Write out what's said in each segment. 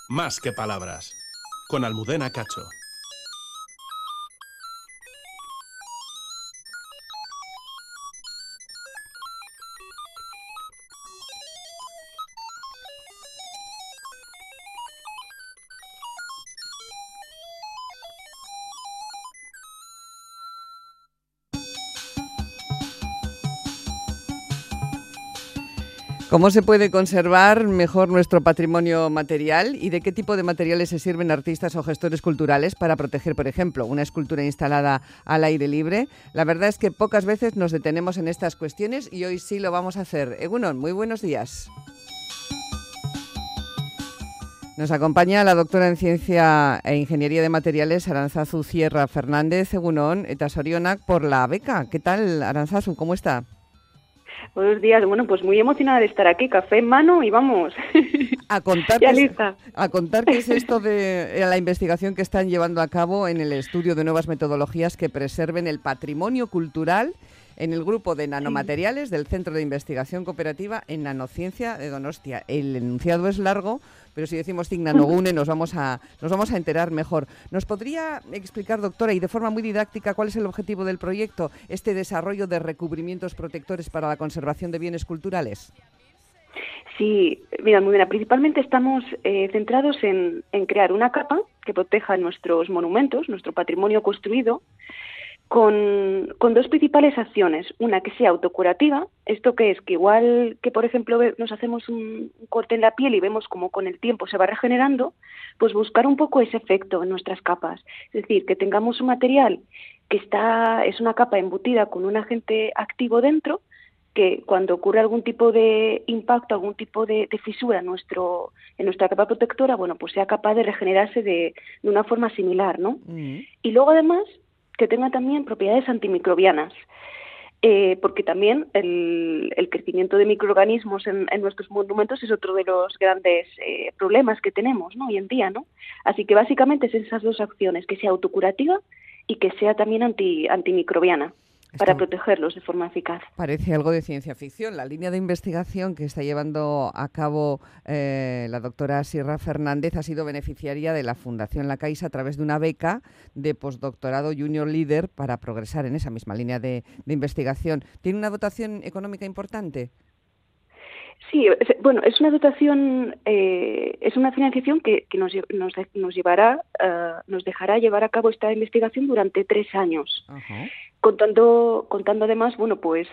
Más que palabras. Con Almudena Cacho. ¿Cómo se puede conservar mejor nuestro patrimonio material y de qué tipo de materiales se sirven artistas o gestores culturales para proteger, por ejemplo, una escultura instalada al aire libre? La verdad es que pocas veces nos detenemos en estas cuestiones y hoy sí lo vamos a hacer. Egunon, muy buenos días. Nos acompaña la doctora en Ciencia e Ingeniería de Materiales, Arantzazu Sierra Fernández. Egunon, eta sorionak por la beca. ¿Qué tal, Arantzazu? ¿Cómo está? Buenos días. Bueno, pues muy emocionada de estar aquí, café en mano y vamos. A contar, ya lista. A contar qué es esto de la investigación que están llevando a cabo en el estudio de nuevas metodologías que preserven el patrimonio cultural en el grupo de nanomateriales del Centro de Investigación Cooperativa en Nanociencia de Donostia. El enunciado es largo, pero si decimos TIC Nanogune nos vamos a enterar mejor. ¿Nos podría explicar, doctora, y de forma muy didáctica, cuál es el objetivo del proyecto, este desarrollo de recubrimientos protectores para la conservación de bienes culturales? Sí, mira, muy bien. Principalmente estamos centrados en crear una capa que proteja nuestros monumentos, nuestro patrimonio construido, con dos principales acciones. Una que sea autocurativa, esto que es que igual que, por ejemplo, nos hacemos un corte en la piel y vemos como con el tiempo se va regenerando, pues buscar un poco ese efecto en nuestras capas. Es decir, que tengamos un material que es una capa embutida con un agente activo dentro, que cuando ocurre algún tipo de impacto, algún tipo de fisura en nuestra capa protectora, bueno, pues sea capaz de regenerarse de una forma similar, ¿no? Y luego, además, que tenga también propiedades antimicrobianas, porque también el crecimiento de microorganismos en nuestros monumentos es otro de los grandes problemas que tenemos, ¿no?, hoy en día, ¿no? Así que básicamente es esas dos acciones, que sea autocurativa y que sea también antimicrobiana, para protegerlos de forma eficaz. Parece algo de ciencia ficción. La línea de investigación que está llevando a cabo la doctora Sierra Fernández ha sido beneficiaria de la Fundación La Caixa a través de una beca de postdoctorado Junior Leader para progresar en esa misma línea de investigación. ¿Tiene una dotación económica importante? Sí, bueno, es una dotación, es una financiación que nos dejará llevar a cabo esta investigación durante 3 años. Ajá. Contando además, bueno, pues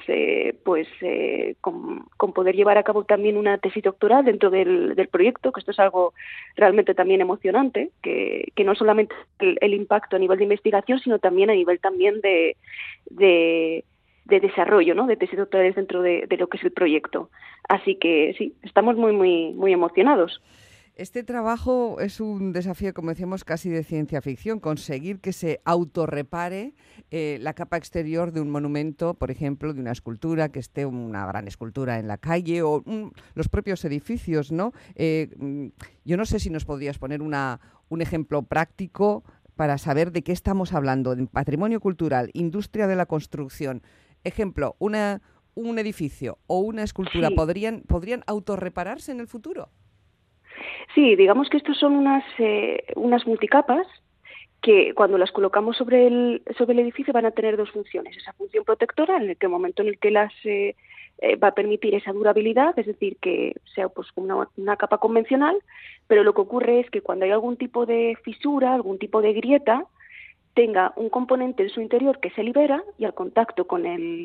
con poder llevar a cabo también una tesis doctoral dentro del proyecto, que esto es algo realmente también emocionante, que no solamente el impacto a nivel de investigación, sino también a nivel también de desarrollo, ¿no?, de tesis doctorales dentro de lo que es el proyecto. Así que sí, estamos muy, muy, muy emocionados. Este trabajo es un desafío, como decíamos, casi de ciencia ficción, conseguir que se autorrepare la capa exterior de un monumento, por ejemplo, de una escultura, que esté una gran escultura en la calle o los propios edificios, ¿no? Yo no sé si nos podrías poner un ejemplo práctico para saber de qué estamos hablando, de patrimonio cultural, industria de la construcción. Ejemplo, un edificio o una escultura, Sí. ¿podrían autorrepararse en el futuro? Sí, digamos que estos son unas multicapas que cuando las colocamos sobre el edificio van a tener dos funciones. Esa función protectora, en el momento en el que las va a permitir esa durabilidad, es decir, que sea pues una capa convencional, pero lo que ocurre es que cuando hay algún tipo de fisura, algún tipo de grieta, tenga un componente en su interior que se libera y al contacto con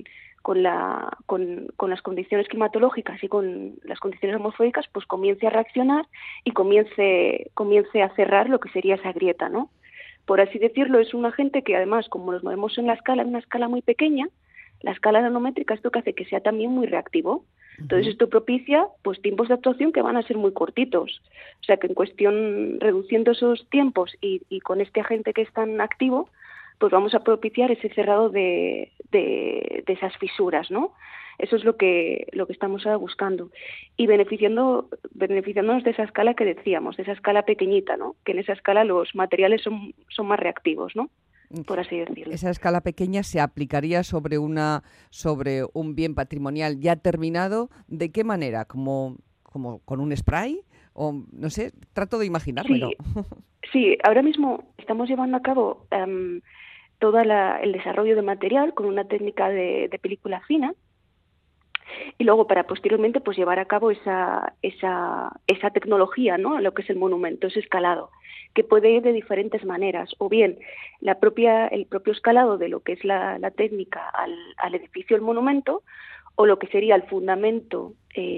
las condiciones climatológicas y con las condiciones atmosféricas, pues comience a reaccionar y comience a cerrar lo que sería esa grieta, ¿no? Por así decirlo, es un agente que además, como nos movemos en una escala muy pequeña, la escala nanométrica, esto que hace que sea también muy reactivo. Entonces esto propicia pues tiempos de actuación que van a ser muy cortitos. O sea que en cuestión, reduciendo esos tiempos y con este agente que es tan activo, pues vamos a propiciar ese cerrado de esas fisuras, ¿no? Eso es lo que estamos ahora buscando. Y beneficiándonos de esa escala que decíamos, de esa escala pequeñita, ¿no? Que en esa escala los materiales son más reactivos, ¿no?, por así decirlo. Esa escala pequeña se aplicaría sobre un bien patrimonial ya terminado. ¿De qué manera? ¿Como con un spray? o no sé, trato de imaginármelo. Sí, ahora mismo estamos llevando a cabo todo el desarrollo de material con una técnica de película fina, y luego para posteriormente pues llevar a cabo esa tecnología, ¿no? Lo que es el monumento, ese escalado, que puede ir de diferentes maneras, o bien el propio escalado de lo que es la técnica al edificio, el monumento, o lo que sería el fundamento,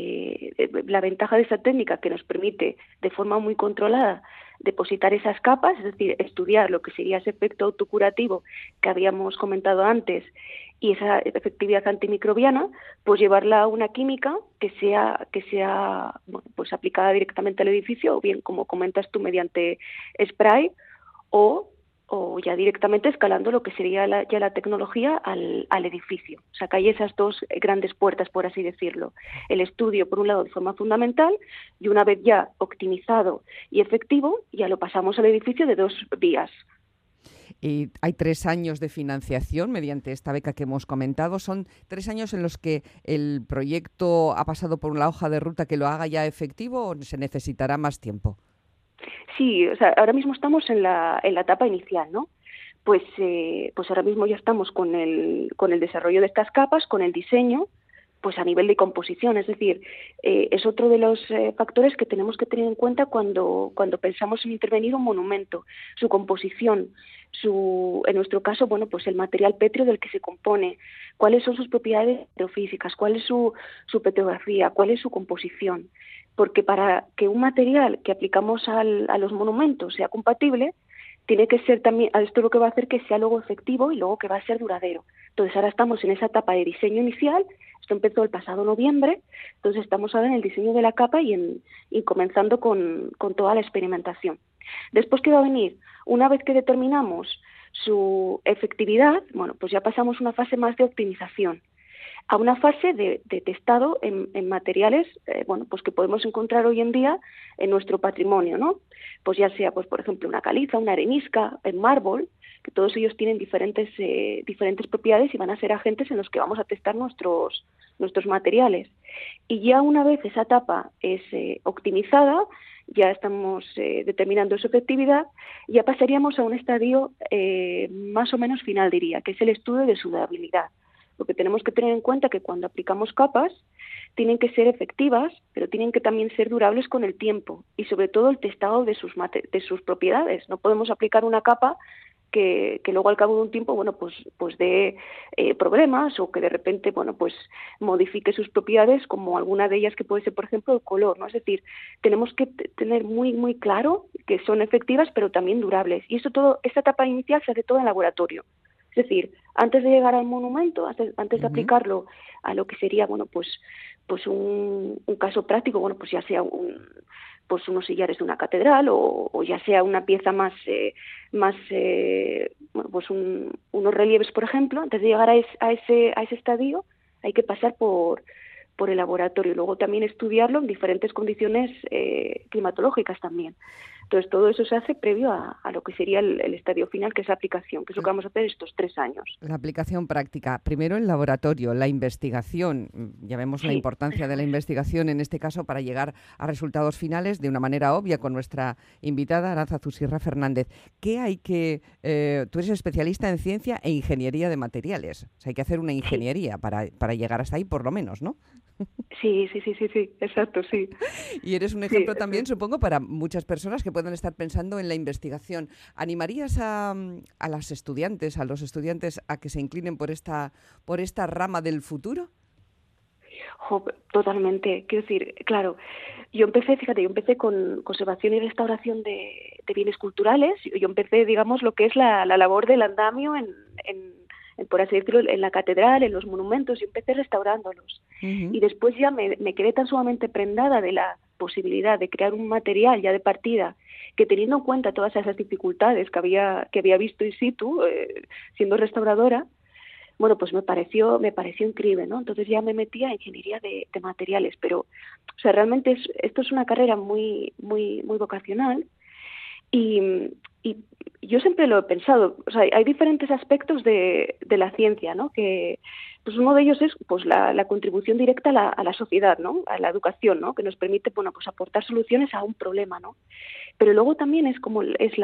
la ventaja de esa técnica que nos permite de forma muy controlada depositar esas capas, es decir, estudiar lo que sería ese efecto autocurativo que habíamos comentado antes y esa efectividad antimicrobiana, pues llevarla a una química que sea bueno, pues aplicada directamente al edificio, o bien, como comentas tú, mediante spray, o ya directamente escalando lo que sería ya la tecnología al edificio. O sea, que hay esas dos grandes puertas, por así decirlo. El estudio, por un lado, de forma fundamental, y una vez ya optimizado y efectivo, ya lo pasamos al edificio de dos vías. Y hay 3 años de financiación mediante esta beca que hemos comentado. ¿Son 3 años en los que el proyecto ha pasado por una hoja de ruta que lo haga ya efectivo o se necesitará más tiempo? Sí, o sea, ahora mismo estamos en la etapa inicial, ¿no? Pues ahora mismo ya estamos con el desarrollo de estas capas, con el diseño, pues a nivel de composición, es decir, es otro de los factores que tenemos que tener en cuenta cuando pensamos en intervenir un monumento, su composición, en nuestro caso, bueno, pues el material pétreo del que se compone, cuáles son sus propiedades geofísicas, cuál es su petrografía, cuál es su composición, porque para que un material que aplicamos a los monumentos sea compatible, tiene que ser también, esto lo que va a hacer que sea luego efectivo y luego que va a ser duradero. Entonces ahora estamos en esa etapa de diseño inicial, esto empezó el pasado noviembre, entonces estamos ahora en el diseño de la capa y comenzando con toda la experimentación. Después, ¿qué va a venir? Una vez que determinamos su efectividad, bueno, pues ya pasamos a una fase más de optimización, a una fase de testado en materiales bueno, pues que podemos encontrar hoy en día en nuestro patrimonio, ¿no? Pues ya sea, pues por ejemplo, una caliza, una arenisca, el mármol, que todos ellos tienen diferentes propiedades y van a ser agentes en los que vamos a testar nuestros materiales. Y ya una vez esa etapa es optimizada, ya estamos determinando su efectividad, ya pasaríamos a un estadio más o menos final, diría, que es el estudio de su durabilidad. Porque tenemos que tener en cuenta que cuando aplicamos capas tienen que ser efectivas, pero tienen que también ser durables con el tiempo y sobre todo el testado de sus propiedades. No podemos aplicar una capa que luego al cabo de un tiempo, bueno, pues dé problemas, o que de repente, bueno, pues modifique sus propiedades, como alguna de ellas que puede ser, por ejemplo, el color, ¿no? Es decir, tenemos que tener muy, muy claro que son efectivas, pero también durables. Y esta etapa inicial se hace todo en laboratorio. Es decir, antes de llegar al monumento, antes de aplicarlo a lo que sería, bueno, pues un caso práctico, bueno, pues ya sea pues unos sillares de una catedral, o ya sea una pieza más bueno, pues unos relieves, por ejemplo. Antes de llegar a ese estadio hay que pasar por el laboratorio y luego también estudiarlo en diferentes condiciones climatológicas también. Entonces, todo eso se hace previo a lo que sería el estadio final, que es la aplicación, que es lo que vamos a hacer estos 3 años. La aplicación práctica. Primero el laboratorio, la investigación. Ya vemos la importancia de la investigación en este caso para llegar a resultados finales de una manera obvia con nuestra invitada Arantza Zusirra Fernández. ¿Qué hay que...? Tú eres especialista en ciencia e ingeniería de materiales. O sea, hay que hacer una ingeniería para llegar hasta ahí, por lo menos, ¿no? Sí, exacto, sí. Y eres un ejemplo también, supongo, para muchas personas que puedan estar pensando en la investigación. ¿Animarías a los estudiantes a que se inclinen por esta rama del futuro? Totalmente. Quiero decir, claro, yo empecé con conservación y restauración de bienes culturales. Yo empecé, digamos, lo que es la labor del andamio por así decirlo, en la catedral, en los monumentos. Yo empecé restaurándolos. Y después ya me quedé tan sumamente prendada de la posibilidad de crear un material ya de partida, que teniendo en cuenta todas esas dificultades que había visto in situ, siendo restauradora, bueno, pues me pareció increíble, ¿no? Entonces ya me metí a ingeniería de materiales, pero, o sea, realmente esto es una carrera muy, muy, muy vocacional. Y yo siempre lo he pensado, o sea, hay diferentes aspectos de la ciencia, ¿no? Que pues uno de ellos es pues la contribución directa a la sociedad, ¿no? A la educación, ¿no? Que nos permite, bueno, pues aportar soluciones a un problema, ¿no? Pero luego también es como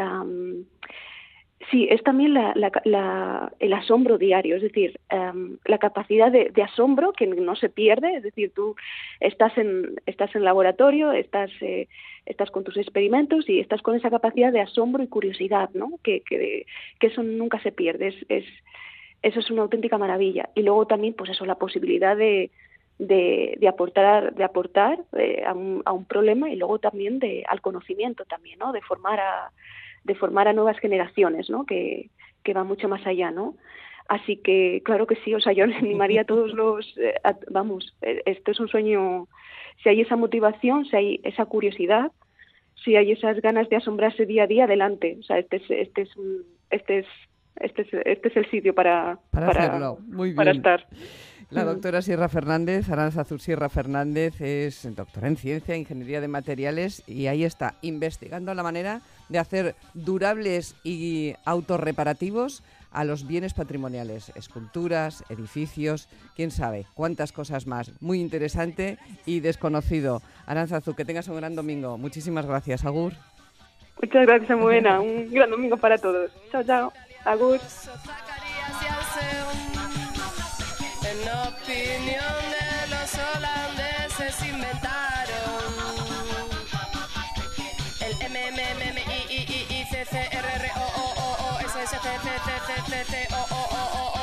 es también el asombro diario, es decir, la capacidad de asombro que no se pierde, es decir, tú estás en laboratorio, estás con tus experimentos y estás con esa capacidad de asombro y curiosidad, ¿no? Que eso nunca se pierde, eso es una auténtica maravilla. Y luego también, pues eso, la posibilidad de aportar a un problema y luego también al conocimiento también, ¿no? De formar a nuevas generaciones, ¿no? Que va mucho más allá, ¿no? Así que, claro que sí, o sea, yo animaría a todos esto es un sueño, si hay esa motivación, si hay esa curiosidad, si hay esas ganas de asombrarse día a día, adelante. O sea, este es el sitio para hacerlo. Muy bien. Para estar. La doctora Sierra Fernández, Arantzazu Sierra Fernández, es doctora en Ciencia e Ingeniería de Materiales y ahí está, investigando la manera de hacer durables y autorreparativos a los bienes patrimoniales, esculturas, edificios, quién sabe, cuántas cosas más. Muy interesante y desconocido. Arantzazu, que tengas un gran domingo. Muchísimas gracias. Agur. Muchas gracias, Almudena. Un gran domingo para todos. Chao, chao. Agur. En opinión de los holandeses inventaron el MMMIIICCRROOOOSSCCCCCOOOO